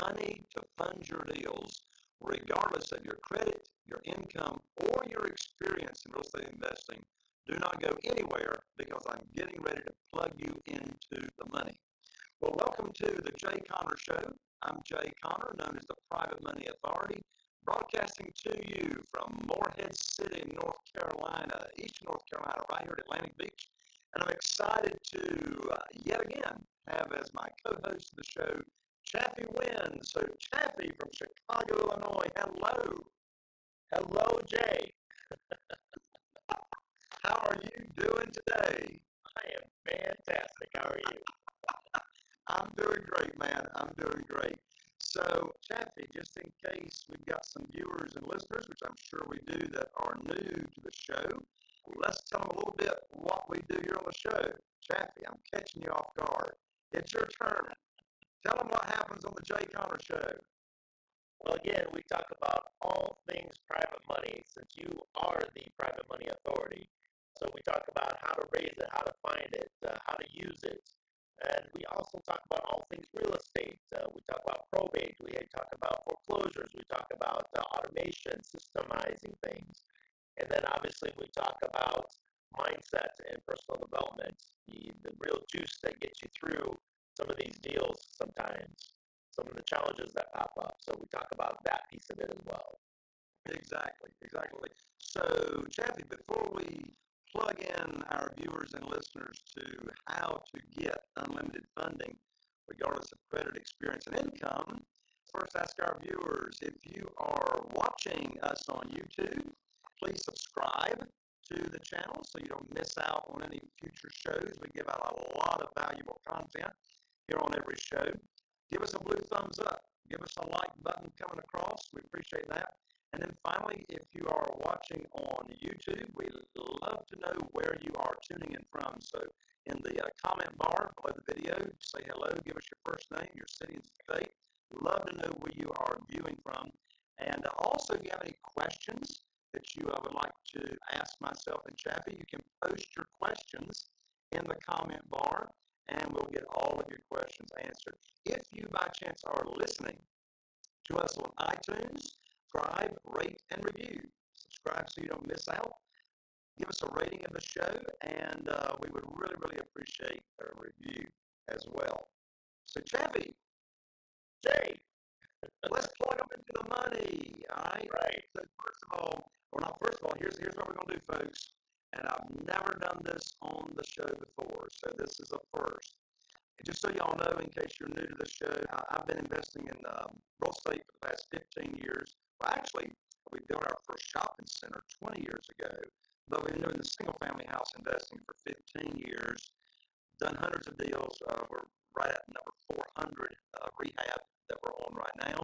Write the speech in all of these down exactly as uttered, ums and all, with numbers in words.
money to fund your deals, regardless of your credit, your income, or your experience in real estate investing. Do not go anywhere because I'm getting ready to plug you into the money. Well, welcome to the Jay Conner Show. I'm Jay Conner, known as the Private Money Authority, broadcasting to you from Morehead City, North Carolina, eastern North Carolina, right here at Atlantic Beach. And I'm excited to, uh, yet again, have as my co-host of the show, Chaffee Wynn. So, Chaffee from Chicago, Illinois, hello. Hello, Jay. How are you doing today? I am fantastic. How are you? I'm doing great, man. I'm doing great. So, Chaffee, just in case we've got some viewers and listeners, which I'm sure we do, that are new to the show, let's tell them a little bit what we do here on the show. Chaffee, I'm catching you off guard. It's your turn. Tell them what happens on the Jay Conner Show. Well, again, we talk about all things private money since you are the private money authority. So we talk about how to raise it, how to find it, uh, how to use it. And we also talk about all things real estate. Uh, we talk about probate. We talk about foreclosures. We talk about uh, automation, systemizing things. And then obviously we talk about mindset and personal development, the, the real juice that gets you through some of these deals sometimes, some of the challenges that pop up. So we talk about that piece of it as well. Exactly, exactly. So, Chaffee, before we plug in our viewers and listeners to how to get unlimited funding, regardless of credit, experience, and income, first ask our viewers, if you are watching us on YouTube, please subscribe to the channel so you don't miss out on any future shows. We give out a lot of valuable content here on every show. Give us a blue thumbs up. Give us a like button coming across. We appreciate that. And then finally, if you are watching on YouTube, we'd love to know where you are tuning in from. So in the uh, comment bar below the video, say hello, give us your first name, your city and state. Love to know where you are viewing from. And uh, also, if you have any questions that you uh, would like to ask myself and Chaffee, you can post your questions in the comment bar, and we'll get all of your questions answered. If you, by chance, are listening to us on iTunes, subscribe, rate, and review. Subscribe so you don't miss out. Give us a rating of the show, and uh, we would really, really appreciate a review as well. So, Chaffee, Jay, let's plug them into the money. All right. right. So, first of all, well, not first of all, here's here's what we're gonna do, folks. And I've never done this on the show before, so this is a first. Just so y'all know, in case you're new to the show, I, I've been investing in um, real estate for the past fifteen years. Well, actually, we built our first shopping center twenty years ago, but we've been doing the single-family house investing for fifteen years. Done hundreds of deals. Uh, we're right at number four hundred uh, rehab that we're on right now.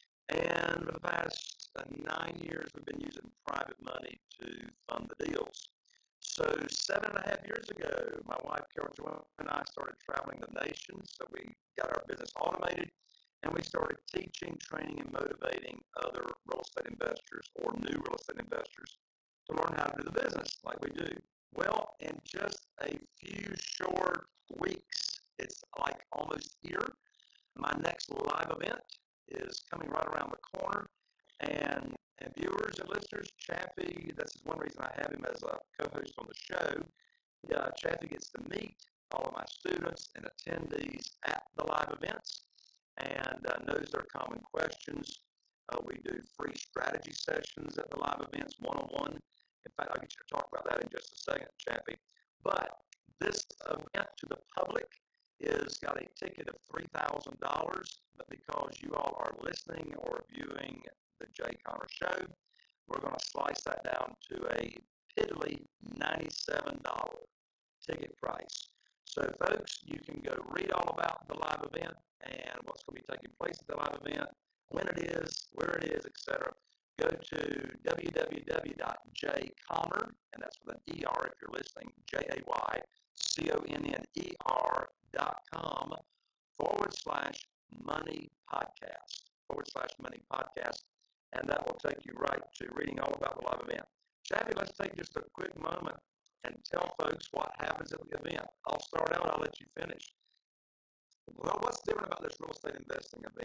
And for the past uh, nine years, we've been using private money to fund the deals. So seven and a half years ago, my wife Carol Joanne and I started traveling the nation. So we got our business automated, and we started teaching, training, and motivating other real estate investors or new real estate investors to learn how to do the business like we do. Well, in just a few short weeks, it's like almost here. My next live event is coming right around the corner, and and viewers and listeners, Chaffee, this is one reason I have him as a co-host on the show. Uh, Chaffee gets to meet all of my students and attendees at the live events and uh, knows their common questions. Uh, we do free strategy sessions at the live events, one-on-one. In fact, I'll get you to talk about that in just a second, Chaffee. But this event to the public is got a ticket of three thousand dollars, but because you all are listening or viewing the Jay Conner Show, we're going to slice that down to a piddly ninety-seven dollars ticket price. So, folks, you can go read all about the live event and what's going to be taking place at the live event, when it is, where it is, et cetera. Go to w w w dot jay conner, and that's with an E R if you're listening, J A Y C O N N E R dot com forward slash money podcast, forward slash money podcast, and that will take you right to reading all about the live event. Chaffee, let's take just a quick moment and tell folks what happens at the event. I'll start out, I'll let you finish. Well, what's different about this real estate investing event?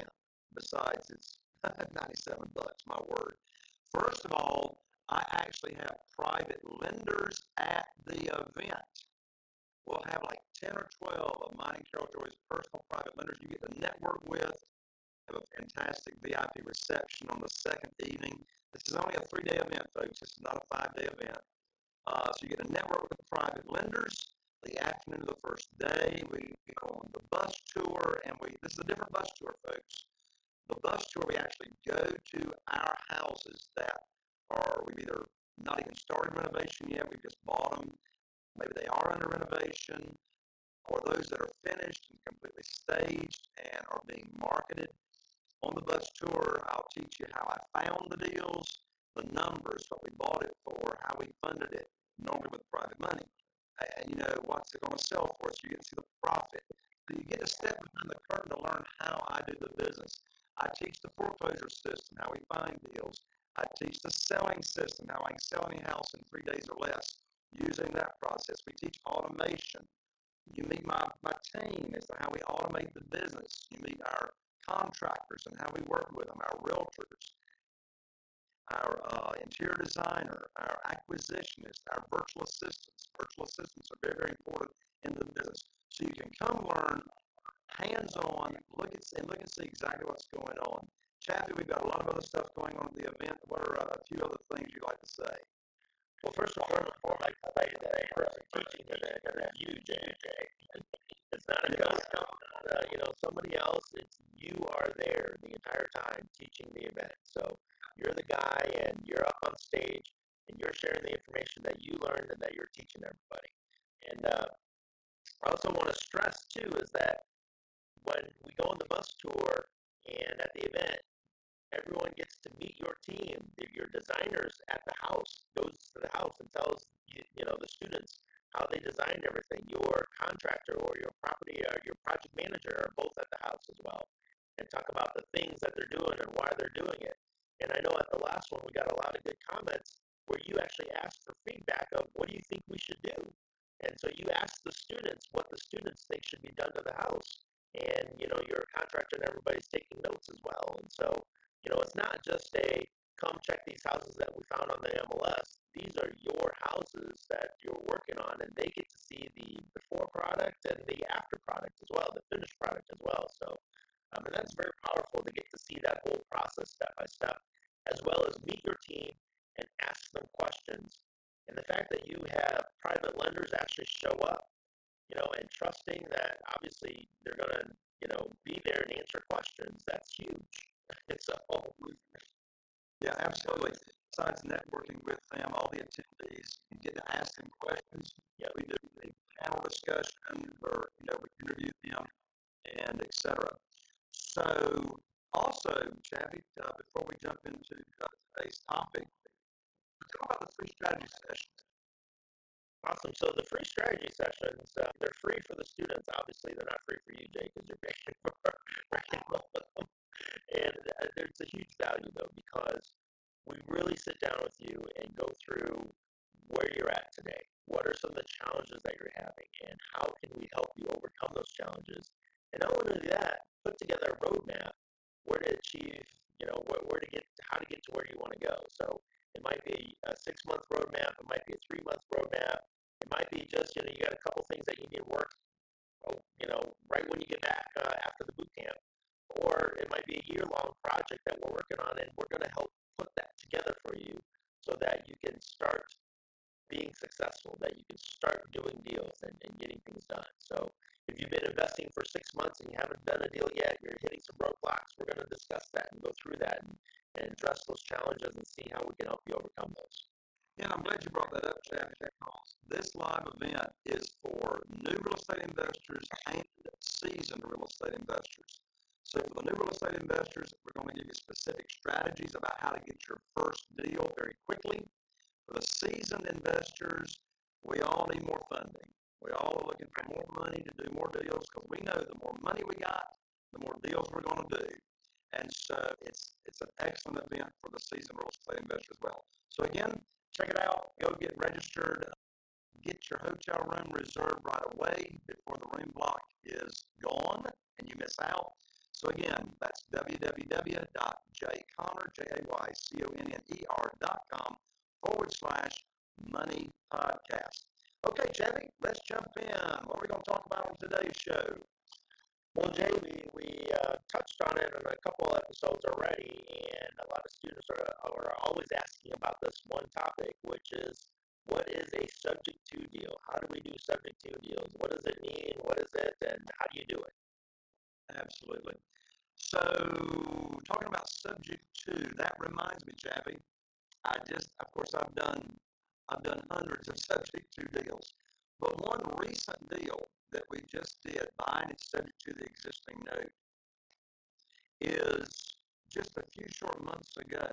besides it's ninety-seven bucks, my word. First of all, I actually have private lenders at the event. We'll have like ten or twelve of mine and Carol Joy's personal private lenders you get to network with. Have a fantastic V I P reception on the second evening. This is only a three-day event, folks. This is not a five-day event. Uh, so you get to network with the private lenders. The afternoon of the first day, we go on the bus tour, and we this is a different bus tour, folks. The bus tour, we actually go to our houses that are, we've either not even started renovation yet, we've just bought them. Maybe they are under renovation, or those that are finished and completely staged and are being marketed. On the bus tour, I'll teach you how I found the deals, the numbers, what we bought it for, how we funded it, normally with private money. And you know, what's it going to sell for, so you get to see the profit. So you get to step behind the curtain to learn how I do the business. I teach the foreclosure system, how we find deals. I teach the selling system, how I can sell any house in three days or less using that process. We teach automation. You meet my, my team as to how we automate the business. You meet our contractors and how we work with them, our realtors, our uh, interior designer, our acquisitionist, our virtual assistants. Virtual assistants are very, very important in the business. So you can come learn hands-on, look at and look and see exactly what's going on. Chaffee, we've got a lot of other stuff going on at the event. What are uh, a few other things you'd like to say? Well, first of all, I'd like to say that the person teaching the event is you, Jay. It's not a ghost, uh, you know, somebody else. It's you are there the entire time teaching the event. So you're the guy, and you're up on stage, and you're sharing the information that you learned and that you're teaching everybody. And uh, I also want to stress too is that when we go on the bus tour and at the event, everyone gets to meet your team. Your designers at the house goes to the house and tells you, you know, the students how they designed everything. Your contractor or your property or your project manager are both at the house as well, and talk about the things that they're doing and why they're doing it. And I know at the last one we got a lot of good comments where you actually asked for feedback of what do you think we should do. And so you ask the students what the students think should be done to the house. And, you know, your contractor and everybody's taking notes as well. And so, you know, it's not just a come check these houses that we found on the M L S. These are your houses that you're working on, and they get to see the before product and the after product as well, the finished product as well. So, I mean, that's very powerful to get to see that whole process step by step, as well as meet your team and ask them questions. And the fact that you have private lenders actually show up, you know, and trusting that obviously they're going to, you know, be there and answer questions, that's huge. So, yeah, absolutely. Besides networking with them, all the attendees, you get to ask them questions. Yeah, we do a panel discussion, or you know, we interview them, and et cetera. So, also, Chaffee, uh, before we jump into uh, today's topic, let's talk about the free strategy sessions. Awesome. So the free strategy sessions, uh, they're free for the students. Obviously, they're not free for you, Jay, because you're paying for them. And uh, there's a huge value, though, because we really sit down with you and go through where you're at today. What are some of the challenges that you're having, and how can we help you overcome those challenges? And not only that, put together a roadmap where to achieve, you know, where, where to get, how to get to where you want to go. So it might be a six-month roadmap. It might be a three-month roadmap. It might be just, you know, you got a couple things that you need to work, you know, right when you get back uh, after the boot camp. Or it might be a year-long project that we're working on, and we're going to help put that together for you so that you can start being successful, that you can start doing deals and, and getting things done. So if you've been investing for six months and you haven't done a deal yet, you're hitting some roadblocks, we're going to discuss that and go through that and, and address those challenges and see how we can help you overcome those. Yeah, I'm glad you brought that up, Chaffee, because this live event is for new real estate investors and seasoned real estate investors. So for the new real estate investors, we're going to give you specific strategies about how to get your first deal very quickly. For the seasoned investors, we all need more funding. We all are looking for more money to do more deals, because we know the more money we got, the more deals we're going to do. And so it's it's an excellent event for the seasoned real estate investor as well. So again, check it out. Go get registered. Get your hotel room reserved right away before the room block is gone and you miss out. So again, that's www dot jayconner, J A Y C O N N E R dot com forward slash money podcast. Okay, Chevy, let's jump in. What are we going to talk about on today's show? Well, Jay, we, we uh, touched on it in a couple of episodes already, and a lot of students are, are always asking about this one topic, which is, what is a subject to deal? How do we do subject to deals? What does it mean? What is it? And how do you do it? Absolutely. So, talking about subject to, that reminds me, Chappie, I just, of course, I've done, I've done hundreds of subject to deals, but one recent deal that we just did, buying it subject to the existing note, is just a few short months ago.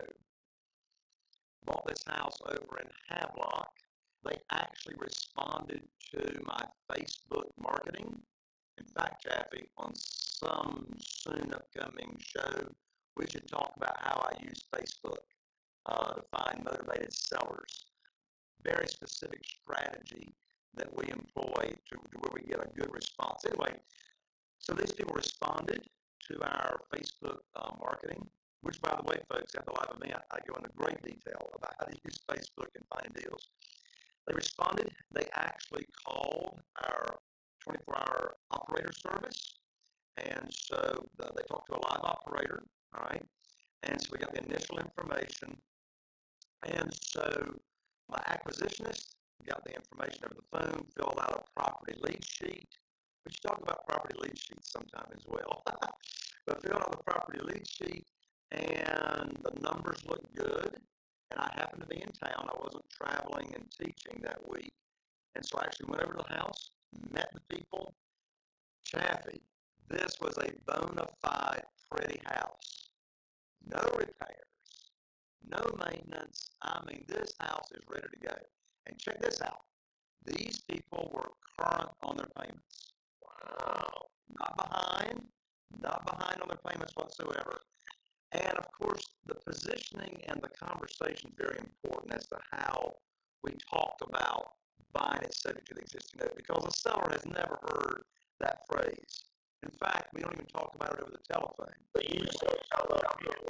Bought this house over in Havelock. They actually responded to my Facebook marketing. In fact, Chappie, on some soon upcoming show, we should talk about how I use Facebook uh, to find motivated sellers. Very specific strategy that we employ to, to where we get a good response. Anyway, so these people responded to our Facebook uh, marketing, which, by the way, folks, at the live event, I go into great detail about how to use Facebook and find deals. They responded. They actually called our twenty-four hour operator service, and so uh, they talked to a live operator, all right, and so we got the initial information, and so my acquisitionist got the information over the phone, filled out a property lead sheet. We should talk about property lead sheets sometime as well. But filled out the property lead sheet, and the numbers looked good. And I happened to be in town. I wasn't traveling and teaching that week. And so I actually went over to the house, met the people. Chaffee, this was a bona fide pretty house. No repairs, no maintenance. I mean, this house is ready to go. And check this out. These people were current on their payments. Wow. Not behind, not behind on their payments whatsoever. And of course, the positioning and the conversation is very important as to how we talk about buying it subject to the existing note, because the seller has never heard that phrase. In fact, we don't even talk about it over the telephone. But you just don't tell them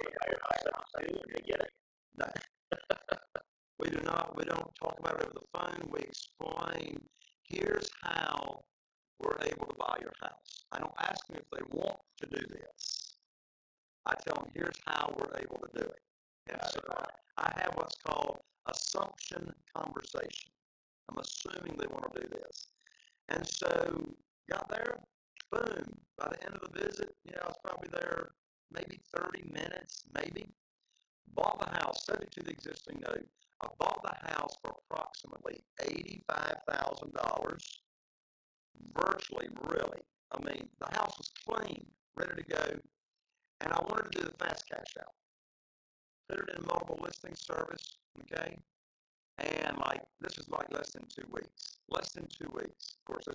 and they get it. No. We do not. We don't talk about it over the phone. We explain, here's how we're able to buy your house. I don't ask them if they want to do this. I tell them, here's how we're able to do it. And so I have what's called assumption conversation. I'm assuming they want to do this. And so got there, boom. By the end of the visit, you know, I was probably there maybe thirty minutes, maybe. Bought the house, subject to the existing note. I bought the house for approximately eighty-five thousand dollars. Virtually, really. I mean, the house was clean, ready to go. And I wanted to do the fast cash out. Put it in a multiple listing service, okay? And like, this was like less than two weeks. Less than two weeks. Of course, this